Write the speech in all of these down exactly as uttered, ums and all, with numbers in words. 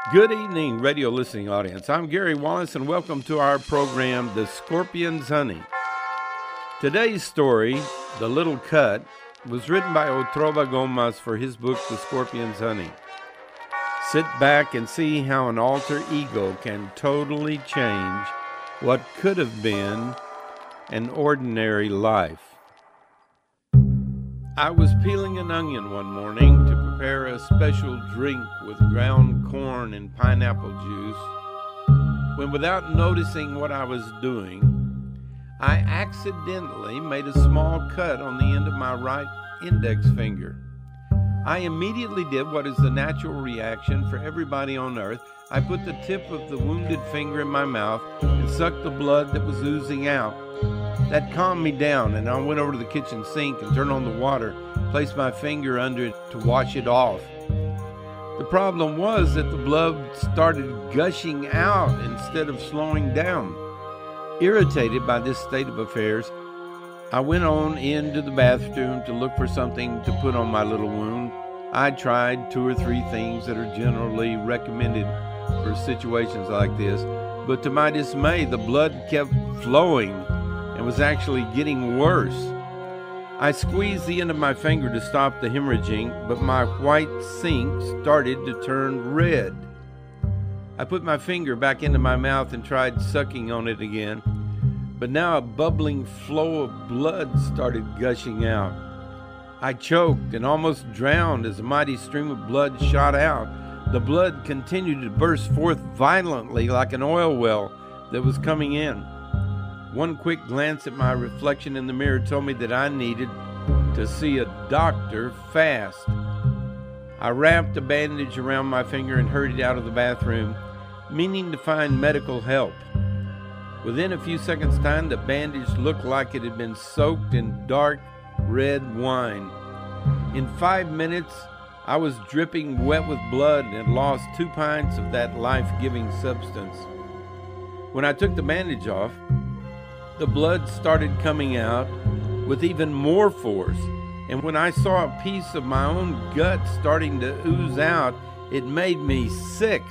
Good evening, radio listening audience. I'm Gary Wallace, and welcome to our program, The Scorpion's Honey. Today's story, The Little Cut, was written by Otrova Gomez for his book, The Scorpion's Honey. Sit back and see how an alter ego can totally change what could have been an ordinary life. I was peeling an onion one morning to prepare a special drink with ground corn and pineapple juice, when without noticing what I was doing, I accidentally made a small cut on the end of my right index finger. I immediately did what is the natural reaction for everybody on earth. I put the tip of the wounded finger in my mouth and sucked the blood that was oozing out. That calmed me down, and I went over to the kitchen sink and turned on the water, placed my finger under it to wash it off. The problem was that the blood started gushing out instead of slowing down. Irritated by this state of affairs, I went on into the bathroom to look for something to put on my little wound. I tried two or three things that are generally recommended for situations like this, but to my dismay, the blood kept flowing and was actually getting worse. I squeezed the end of my finger to stop the hemorrhaging, but my white sink started to turn red. I put my finger back into my mouth and tried sucking on it again, but now a bubbling flow of blood started gushing out. I choked and almost drowned as a mighty stream of blood shot out. The blood continued to burst forth violently like an oil well that was coming in. One quick glance at my reflection in the mirror told me that I needed to see a doctor fast. I wrapped a bandage around my finger and hurried out of the bathroom, meaning to find medical help. Within a few seconds' time, the bandage looked like it had been soaked in dark red wine. In five minutes, I was dripping wet with blood and had lost two pints of that life-giving substance. When I took the bandage off, the blood started coming out with even more force, and when I saw a piece of my own gut starting to ooze out, it made me sick.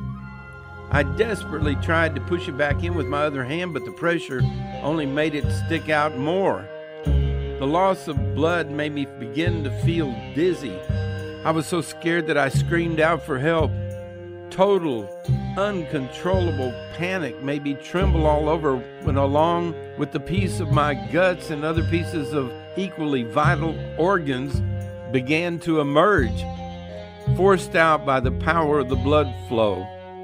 I desperately tried to push it back in with my other hand, but the pressure only made it stick out more. The loss of blood made me begin to feel dizzy. I was so scared that I screamed out for help. Total, uncontrollable panic made me tremble all over when, along with the piece of my guts and other pieces of equally vital organs, began to emerge, forced out by the power of the blood flow.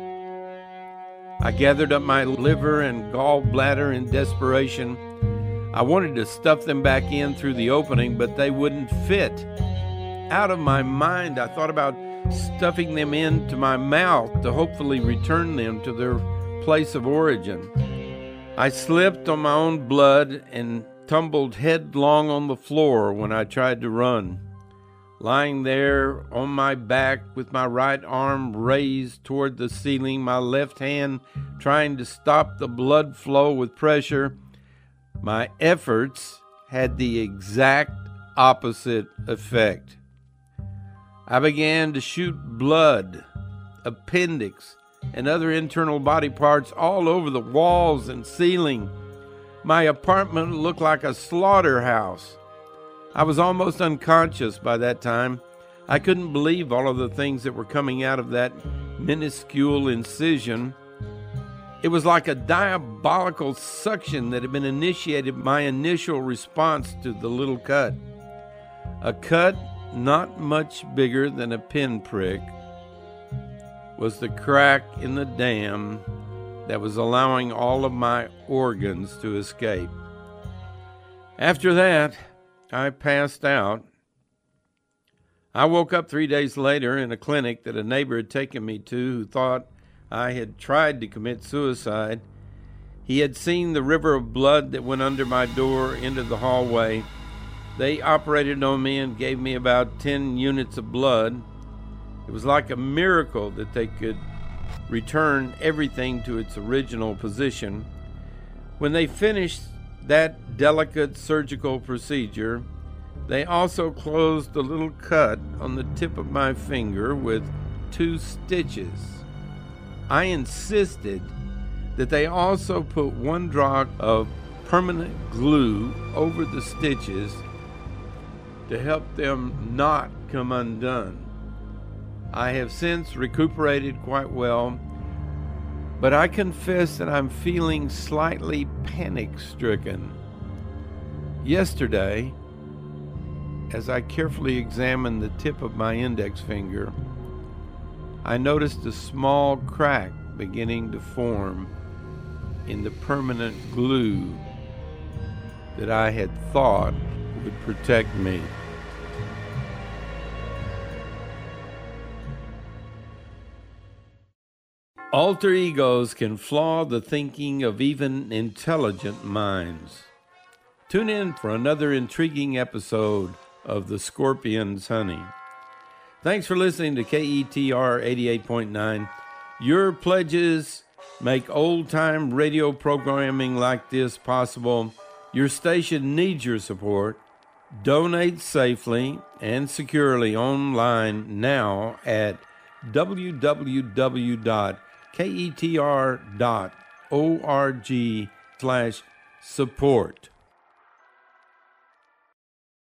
I gathered up my liver and gallbladder in desperation. I wanted to stuff them back in through the opening, but they wouldn't fit. Out of my mind, I thought about stuffing them into my mouth to hopefully return them to their place of origin. I slipped on my own blood and tumbled headlong on the floor when I tried to run. Lying there on my back with my right arm raised toward the ceiling, my left hand trying to stop the blood flow with pressure, my efforts had the exact opposite effect. I began to shoot blood, appendix, and other internal body parts all over the walls and ceiling. My apartment looked like a slaughterhouse. I was almost unconscious by that time. I couldn't believe all of the things that were coming out of that minuscule incision. It was like a diabolical suction that had been initiated by my initial response to the little cut. A cut not much bigger than a pinprick was the crack in the dam that was allowing all of my organs to escape. After that, I passed out. I woke up three days later in a clinic that a neighbor had taken me to who thought I had tried to commit suicide. He had seen the river of blood that went under my door into the hallway. They operated on me and gave me about ten units of blood. It was like a miracle that they could return everything to its original position. When they finished that delicate surgical procedure, they also closed the little cut on the tip of my finger with two stitches. I insisted that they also put one drop of permanent glue over the stitches to help them not come undone. I have since recuperated quite well, but I confess that I'm feeling slightly panic-stricken. Yesterday, as I carefully examined the tip of my index finger, I noticed a small crack beginning to form in the permanent glue that I had thought would protect me. Alter egos can flaw the thinking of even intelligent minds. Tune in for another intriguing episode of The Scorpion's Honey. Thanks for listening to K E T R eighty-eight point nine. Your pledges make old-time radio programming like this possible. Your station needs your support. Donate safely and securely online now at w w w dot k e t r dot org slash support.